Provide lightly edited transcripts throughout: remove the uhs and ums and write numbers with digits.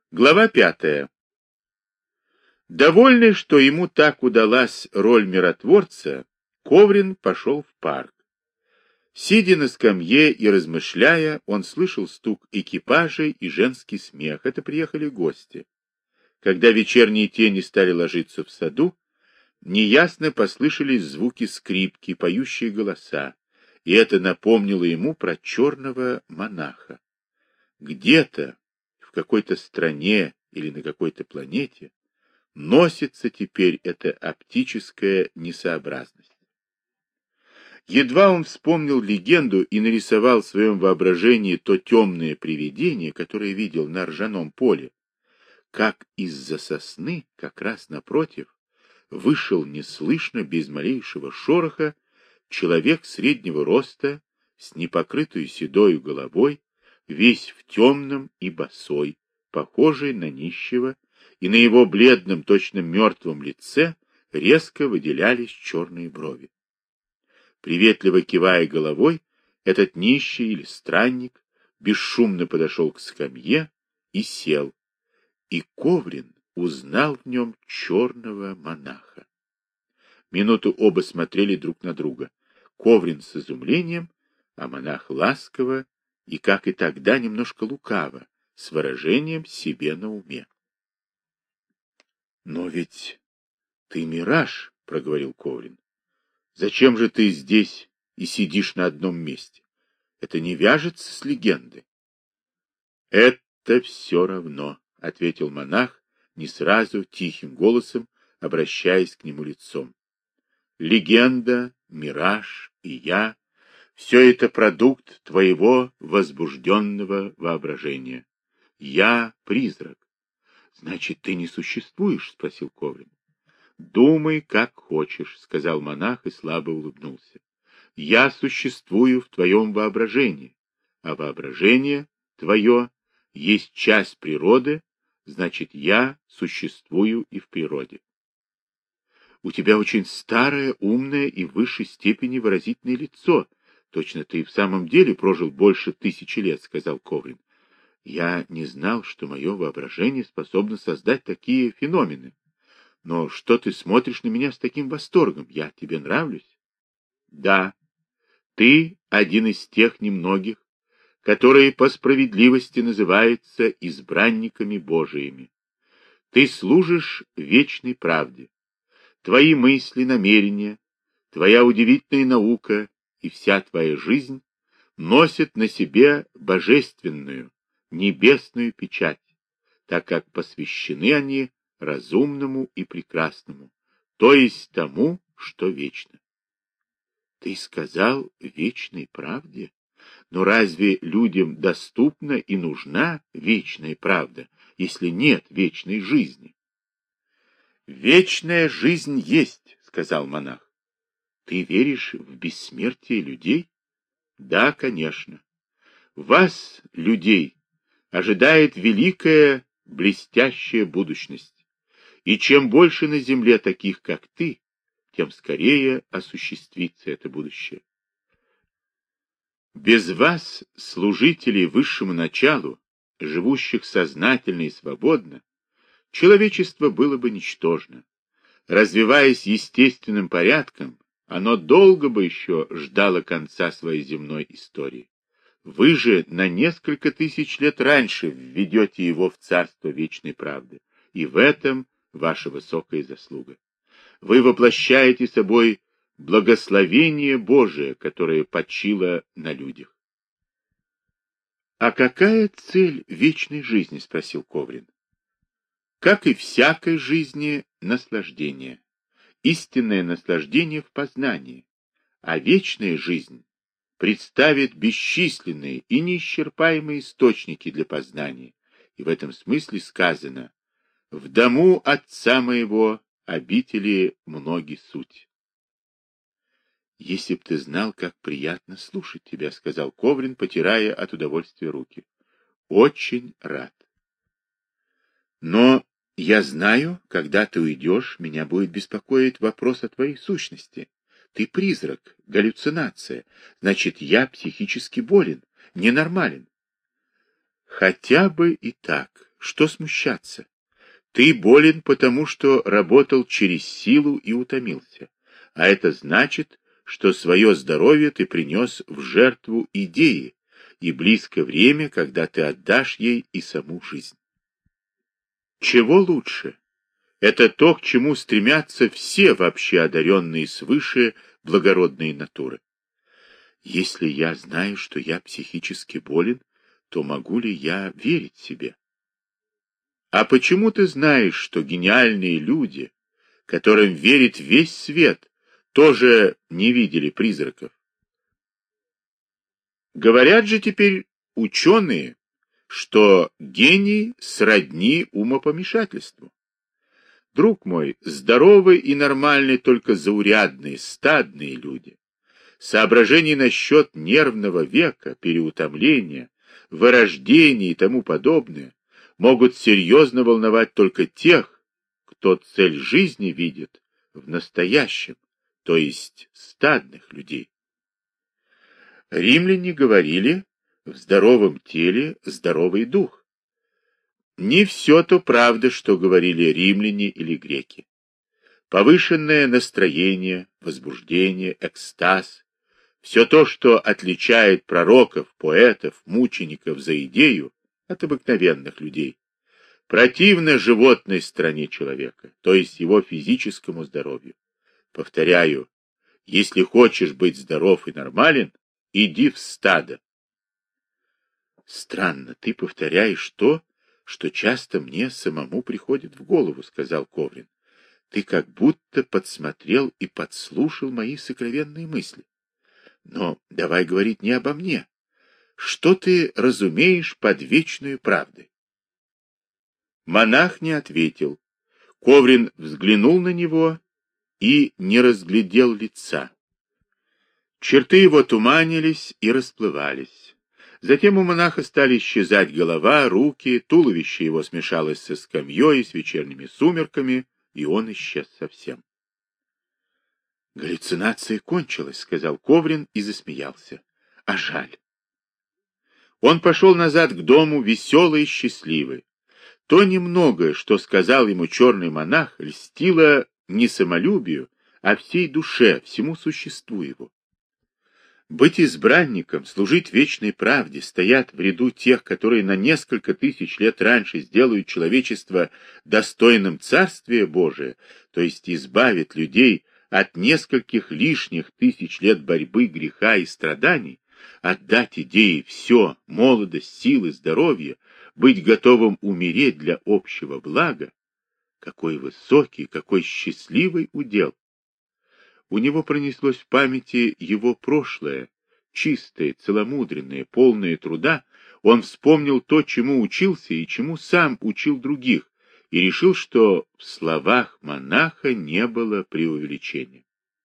Глава 5. Довольный, что ему так удалась роль миротворца, Коврин пошел в парк. Сидя на скамье и размышляя, он слышал стук экипажей и женский смех. Это приехали гости. Когда вечерние тени стали ложиться в саду, неясно послышались звуки скрипки, поющие голоса, и это напомнило ему про черного монаха. Где-то, в какой-то стране или на какой-то планете, носится теперь эта оптическая несообразность. Едва он вспомнил легенду и нарисовал в своем воображении то темное привидение, которое видел на ржаном поле, как из-за сосны, как раз напротив, вышел неслышно, без малейшего шороха, человек среднего роста, с непокрытой седою головой, весь в темном и босой, похожий на нищего, и на его бледном, точно мертвом лице резко выделялись черные брови. Приветливо кивая головой, этот нищий или странник бесшумно подошел к скамье и сел, и Коврин узнал в нем черного монаха. Минуту оба смотрели друг на друга. Коврин с изумлением, а монах ласково и, как и тогда, немножко лукаво, с выражением себе на уме. — Но ведь ты мираж, — проговорил Коврин. — Зачем же ты здесь и сидишь на одном месте? Это не вяжется с легендой. — Это все равно, — ответил монах, не сразу, тихим голосом, обращаясь к нему лицом. Легенда, мираж и я — все это продукт твоего возбужденного воображения. Я — призрак. — Значит, ты не существуешь? — спросил Коврин. — Думай, как хочешь, — сказал монах и слабо улыбнулся. — Я существую в твоем воображении, а воображение твое есть часть природы, значит, я существую и в природе. У тебя очень старое, умное и в высшей степени выразительное лицо. Точно ты в самом деле прожил больше 1000 лет, — сказал Коврин. Я не знал, что мое воображение способно создать такие феномены. Но что ты смотришь на меня с таким восторгом? Я тебе нравлюсь? Да, ты один из тех немногих, которые по справедливости называются избранниками Божиими. Ты служишь вечной правде. Твои мысли, намерения, твоя удивительная наука и вся твоя жизнь носят на себе божественную, небесную печать, так как посвящены они разумному и прекрасному, то есть тому, что вечно. Ты сказал вечной правде? Но разве людям доступна и нужна вечная правда, если нет вечной жизни? Вечная жизнь есть, — сказал монах. Ты веришь в бессмертие людей? Да, конечно. Вас, людей, ожидает великая, блестящая будущность. И чем больше на земле таких, как ты, тем скорее осуществится это будущее. Без вас, служителей высшему началу, живущих сознательно и свободно, человечество было бы ничтожно. Развиваясь естественным порядком, оно долго бы еще ждало конца своей земной истории. Вы же на несколько тысяч лет раньше введете его в царство вечной правды, и в этом ваша высокая заслуга. Вы воплощаете собой благословение Божие, которое почило на людях. — А какая цель вечной жизни? — спросил Коврин. — Как и всякой жизни, наслаждение. Истинное наслаждение в познании, а вечная жизнь представит бесчисленные и неисчерпаемые источники для познания, и в этом смысле сказано «В дому отца моего обители многие суть». «Если б ты знал, как приятно слушать тебя», — сказал Коврин, потирая от удовольствия руки. «Очень рад. Но я знаю, когда ты уйдешь, меня будет беспокоить вопрос о твоей сущности. Ты призрак, галлюцинация. Значит, я психически болен, ненормален». «Хотя бы и так. Что смущаться? Ты болен, потому что работал через силу и утомился. А это значит, что свое здоровье ты принес в жертву идее, и близко время, когда ты отдашь ей и саму жизнь. Чего лучше? Это то, к чему стремятся все вообще одаренные свыше благородные натуры. Если я знаю, что я психически болен, то могу ли я верить себе? А почему ты знаешь, что гениальные люди, которым верит весь свет, тоже не видели призраков? Говорят же теперь ученые, что гений сродни умопомешательству. Друг мой, здоровые и нормальные только заурядные, стадные люди. Соображений насчет нервного века, переутомления, вырождения и тому подобное могут серьезно волновать только тех, кто цель жизни видит в настоящем, то есть стадных людей. Римляне говорили: в здоровом теле здоровый дух. Не все то правда, что говорили римляне или греки. Повышенное настроение, возбуждение, экстаз — все то, что отличает пророков, поэтов, мучеников за идею от обыкновенных людей, противно животной стороне человека, то есть его физическому здоровью. Повторяю, если хочешь быть здоров и нормален, иди в стадо. Странно, ты повторяешь то, что часто мне самому приходит в голову, сказал Коврин. Ты как будто подсмотрел и подслушал мои сокровенные мысли. Но давай говорить не обо мне. Что ты разумеешь под вечной правдой? Монах не ответил. Коврин взглянул на него и не разглядел лица. Черты его туманились и расплывались. Затем у монаха стали исчезать голова, руки, туловище его смешалось со скамьей, с вечерними сумерками, и он исчез совсем. «Галлюцинация кончилась», — сказал Коврин и засмеялся. «А жаль». Он пошел назад к дому, веселый и счастливый. То немногое, что сказал ему черный монах, льстило не самолюбию, а всей душе, всему существу его. Быть избранником, служить вечной правде, стоять в ряду тех, которые на несколько тысяч лет раньше сделают человечество достойным Царствия Божия, то есть избавят людей от нескольких лишних тысяч лет борьбы, греха и страданий, отдать идее все, молодость, силы, здоровье, быть готовым умереть для общего блага, какой высокий, какой счастливый удел! У него пронеслось в памяти его прошлое, чистое, целомудренное, полное труда. Он вспомнил то, чему учился и чему сам учил других, и решил, что в словах монаха не было преувеличения.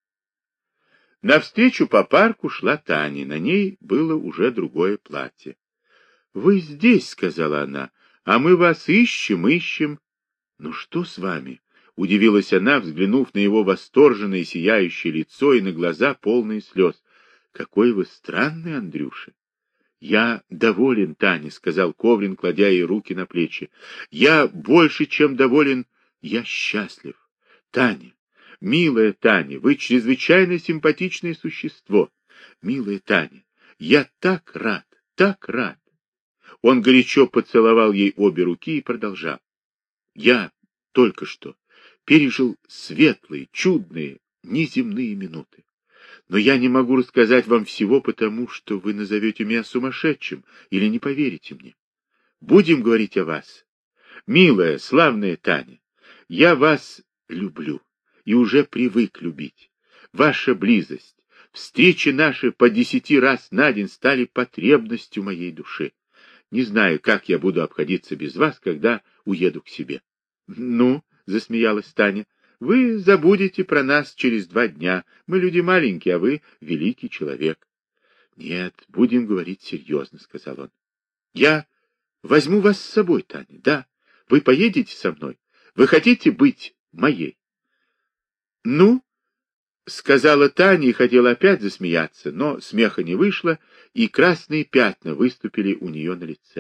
Навстречу по парку шла Таня, на ней было уже другое платье. — Вы здесь, — сказала она, — а мы вас ищем. — Ну что с вами? — удивилась она, взглянув на его восторженное сияющее лицо и на глаза, полные слез. — Какой вы странный, Андрюша! — Я доволен, Таня, — сказал Коврин, кладя ей руки на плечи. — Я больше, чем доволен, я счастлив. Таня, милая Таня, вы чрезвычайно симпатичное существо. Милая Таня, я так рад, так рад. Он горячо поцеловал ей обе руки и продолжал. Я только что пережил светлые, чудные, неземные минуты. Но я не могу рассказать вам всего, потому что вы назовете меня сумасшедшим или не поверите мне. Будем говорить о вас. Милая, славная Таня, я вас люблю и уже привык любить. Ваша близость, встречи наши по 10 раз на день стали потребностью моей души. Не знаю, как я буду обходиться без вас, когда уеду к себе. — Ну, — засмеялась Таня, — вы забудете про нас через 2 дня. Мы люди маленькие, а вы великий человек. — Нет, будем говорить серьезно, — сказал он. — Я возьму вас с собой, Таня, да. Вы поедете со мной? Вы хотите быть моей? — Ну, — сказала Таня и хотела опять засмеяться, но смеха не вышло, и красные пятна выступили у нее на лице.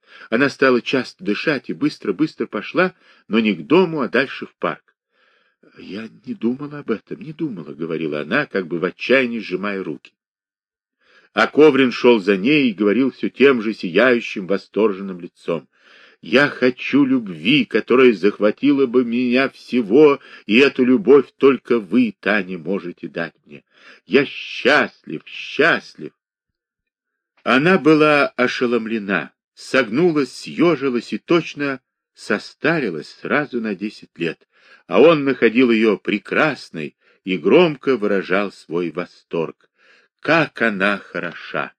Она стала часто дышать и быстро-быстро пошла, но не к дому, а дальше в парк. «Я не думала об этом, не думала», — говорила она, как бы в отчаянии сжимая руки. А Коврин шел за ней и говорил все тем же сияющим, восторженным лицом. «Я хочу любви, которая захватила бы меня всего, и эту любовь только вы, Таня, можете дать мне. Я счастлив, счастлив!» Она была ошеломлена, согнулась, съежилась и точно состарилась сразу на 10 лет, а он находил ее прекрасной и громко выражал свой восторг. Как она хороша!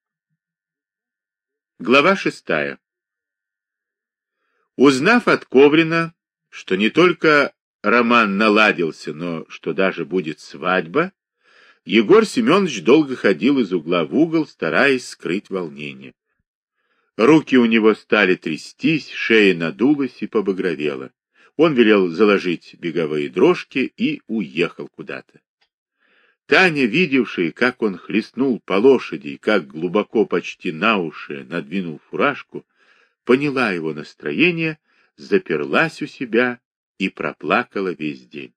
Глава 6. Узнав от Коврина, что не только роман наладился, но что даже будет свадьба, Егор Семенович долго ходил из угла в угол, стараясь скрыть волнение. Руки у него стали трястись, шея надулась и побагровела. Он велел заложить беговые дрожки и уехал куда-то. Таня, видевшая, как он хлестнул по лошади и как глубоко почти на уши надвинул фуражку, поняла его настроение, заперлась у себя и проплакала весь день.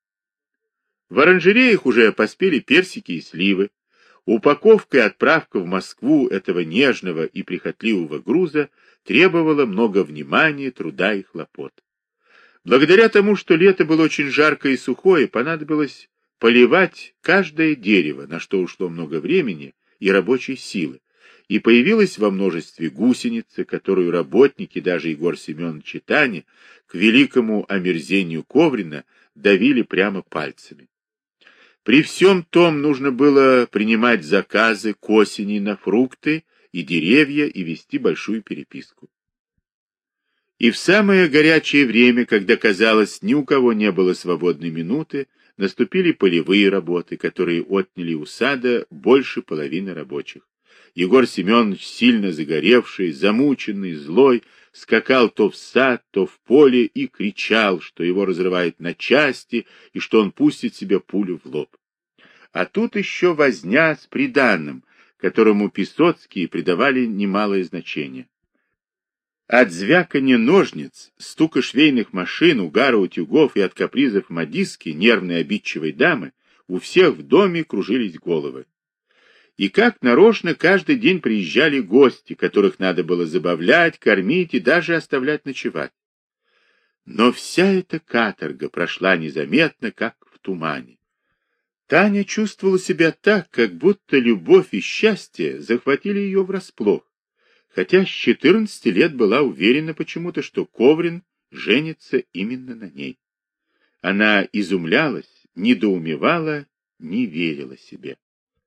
В оранжереях уже поспели персики и сливы. Упаковка и отправка в Москву этого нежного и прихотливого груза требовала много внимания, труда и хлопот. Благодаря тому, что лето было очень жаркое и сухое, понадобилось поливать каждое дерево, на что ушло много времени и рабочей силы, и появилась во множестве гусеница, которую работники, даже Егор Семенович и Таня, к великому омерзению Коврина, давили прямо пальцами. При всем том нужно было принимать заказы к осени на фрукты и деревья и вести большую переписку. И в самое горячее время, когда, казалось, ни у кого не было свободной минуты, наступили полевые работы, которые отняли у сада больше половины рабочих. Егор Семенович, сильно загоревший, замученный, злой, скакал то в сад, то в поле и кричал, что его разрывает на части и что он пустит себе пулю в лоб. А тут еще возня с приданым, которому Писоцкие придавали немалое значение. От звяканья ножниц, стука швейных машин, угара утюгов и от капризов модистки, нервной обидчивой дамы, у всех в доме кружились головы. И как нарочно каждый день приезжали гости, которых надо было забавлять, кормить и даже оставлять ночевать. Но вся эта каторга прошла незаметно, как в тумане. Таня чувствовала себя так, как будто любовь и счастье захватили ее врасплох, хотя с 14 лет была уверена почему-то, что Коврин женится именно на ней. Она изумлялась, недоумевала, не верила себе.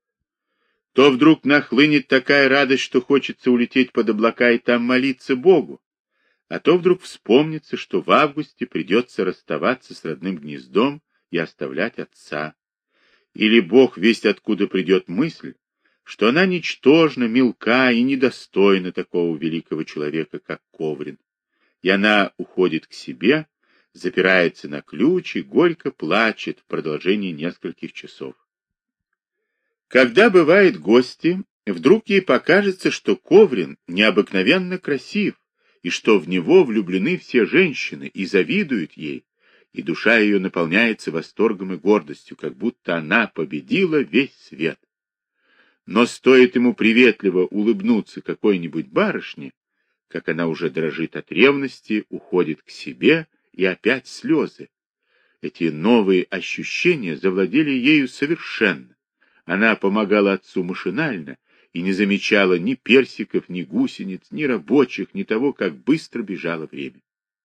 То вдруг нахлынет такая радость, что хочется улететь под облака и там молиться Богу, а то вдруг вспомнится, что в августе придется расставаться с родным гнездом и оставлять отца. Или Бог весть откуда придет мысль, что она ничтожна, мелка и недостойна такого великого человека, как Коврин. И она уходит к себе, запирается на ключ и горько плачет в продолжении нескольких часов. Когда бывают гости, вдруг ей покажется, что Коврин необыкновенно красив, и что в него влюблены все женщины и завидуют ей, и душа ее наполняется восторгом и гордостью, как будто она победила весь свет. Но стоит ему приветливо улыбнуться какой-нибудь барышне, как она уже дрожит от ревности, уходит к себе, и опять слезы. Эти новые ощущения завладели ею совершенно. Она помогала отцу машинально и не замечала ни персиков, ни гусениц, ни рабочих, ни того, как быстро бежало время.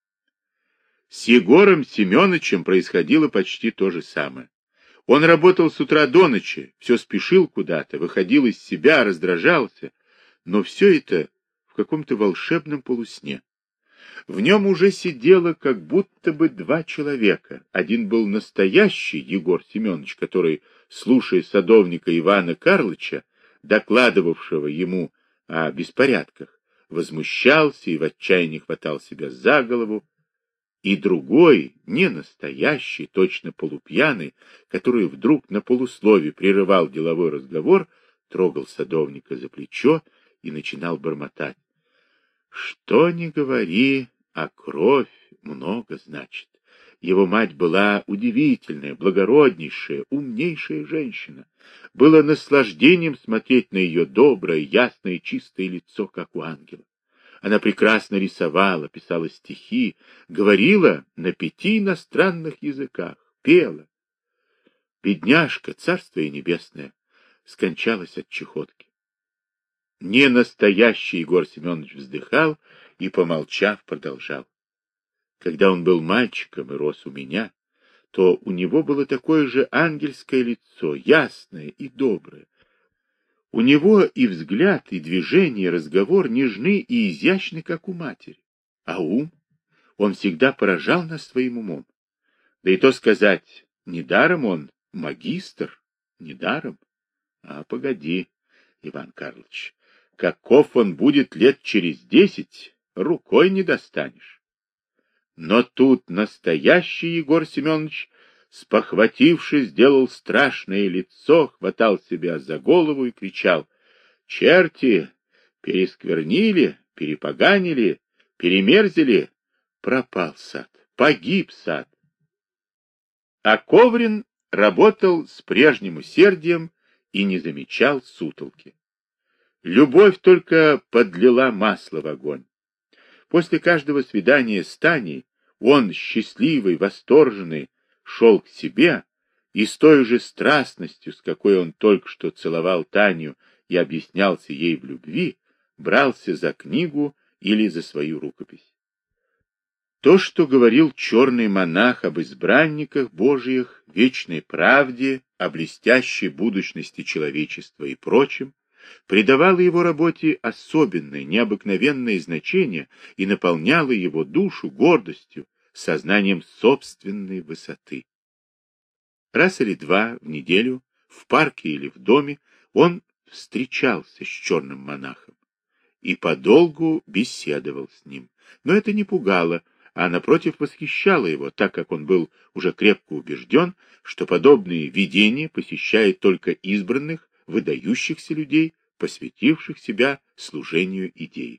С Егором Семеновичем происходило почти то же самое. Он работал с утра до ночи, все спешил куда-то, выходил из себя, раздражался, но все это в каком-то волшебном полусне. В нем уже сидело как будто бы два человека. Один был настоящий Егор Семенович, который, слушая садовника Ивана Карлыча, докладывавшего ему о беспорядках, возмущался и в отчаянии хватал себя за голову, и другой, не настоящий, точно полупьяный, который вдруг на полуслове прерывал деловой разговор, трогал садовника за плечо и начинал бормотать. Что ни говори, а кровь много значит. Его мать была удивительная, благороднейшая, умнейшая женщина. Было наслаждением смотреть на ее доброе, ясное и чистое лицо, как у ангела. Она прекрасно рисовала, писала стихи, говорила на 5 иностранных языках, пела. Бедняжка, царство ей небесное, скончалась от чахотки. Не настоящий Егор Семенович вздыхал и, помолчав, продолжал. Когда он был мальчиком и рос у меня, то у него было такое же ангельское лицо, ясное и доброе. У него и взгляд, и движение, и разговор нежны и изящны, как у матери. А ум? Он всегда поражал нас своим умом. Да и то сказать, недаром он магистр, недаром. А погоди, Иван Карлович, каков он будет лет через 10, рукой не достанешь. Но тут настоящий Егор Семенович, спохватившись, сделал страшное лицо, хватал себя за голову и кричал: «Черти! Пересквернили, перепоганили, перемерзили! Пропал сад, погиб сад!» А Коврин работал с прежним усердием и не замечал сутолки. Любовь только подлила масло в огонь. После каждого свидания с Таней он, счастливый, восторженный, шел к себе и с той же страстностью, с какой он только что целовал Таню и объяснялся ей в любви, брался за книгу или за свою рукопись. То, что говорил черный монах об избранниках Божиих, вечной правде, о блестящей будущности человечества и прочем, придавало его работе особенное, необыкновенное значение и наполняло его душу гордостью, сознанием собственной высоты. Раз или два в неделю, в парке или в доме, он встречался с черным монахом и подолгу беседовал с ним. Но это не пугало, а напротив восхищало его, так как он был уже крепко убежден, что подобные видения посещают только избранных, выдающихся людей, посвятивших себя служению идей.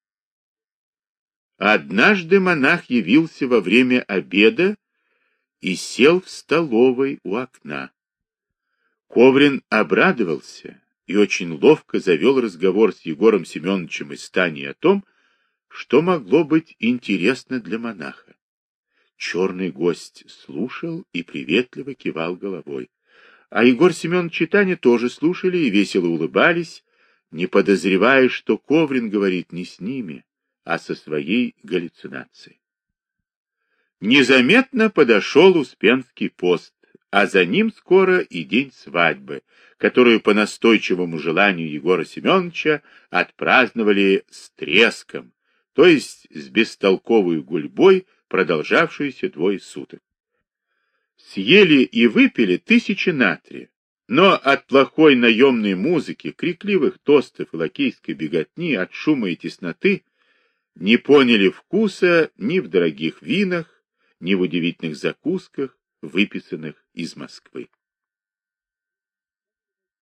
Однажды монах явился во время обеда и сел в столовой у окна. Коврин обрадовался и очень ловко завел разговор с Егором Семеновичем и Таней о том, что могло быть интересно для монаха. Черный гость слушал и приветливо кивал головой. А Егор Семенович и Таня тоже слушали и весело улыбались, не подозревая, что Коврин говорит не с ними, а со своей галлюцинацией. Незаметно подошел Успенский пост, а за ним скоро и день свадьбы, которую по настойчивому желанию Егора Семеновича отпраздновали с треском, то есть с бестолковой гульбой, продолжавшейся 2 суток. Съели и выпили 1000 натрия, но от плохой наемной музыки, крикливых тостов и лакейской беготни, от шума и тесноты не поняли вкуса ни в дорогих винах, ни в удивительных закусках, выписанных из Москвы.